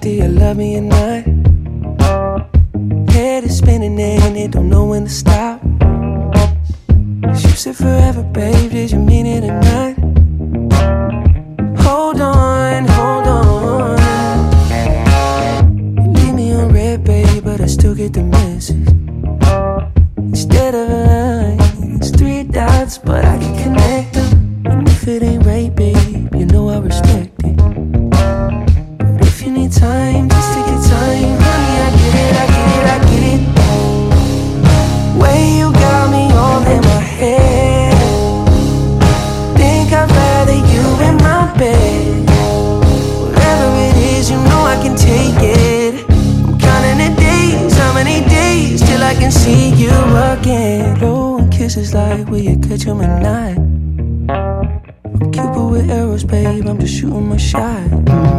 do you love me or not? Head is spinning and it don't know when to stop. You said forever, babe, did you mean it or not? Hold on, hold on. You leave me on red, babe, but I still get the message. Instead of a line, it's 3 dots, but I can connect them. And if it ain't right, babe, you know I respect it. But if you need time, just take your time. Honey, I get it, I get it, I get it. Way you got me all in my head. Think I'd rather you in my bed. Whatever it is, you know I can take it. I'm counting the days, how many days till I can see you again. Blowing kisses like, will you catch 'em or not? I'm Cupid with arrows, babe, I'm just shooting my shot.